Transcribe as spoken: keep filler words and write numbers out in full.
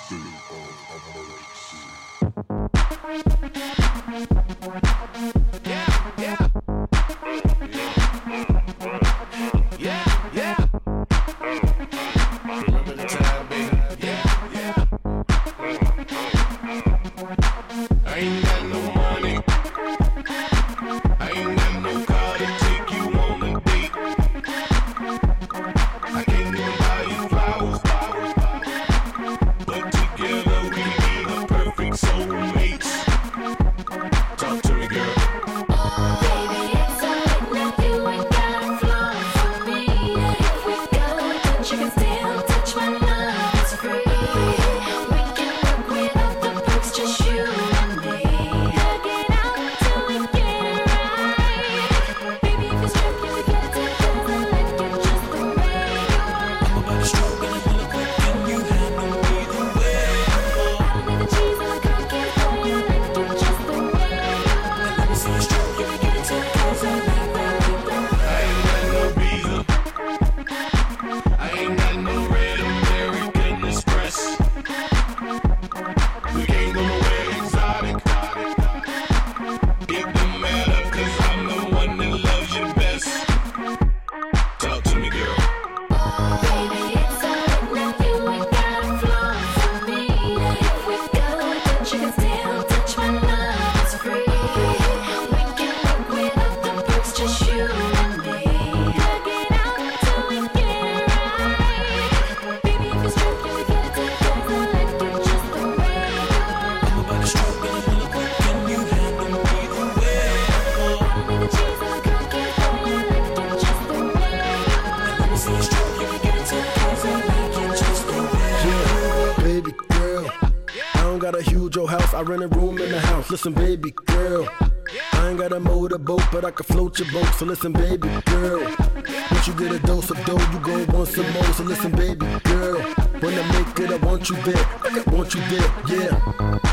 I rent a room in the house. Listen, baby girl, I ain't got a motorboat, but I can float your boat. So listen, baby girl, once you get a dose of dough, you gon' want some more. So listen, baby girl, when I make it, I want you there. I want you there, yeah.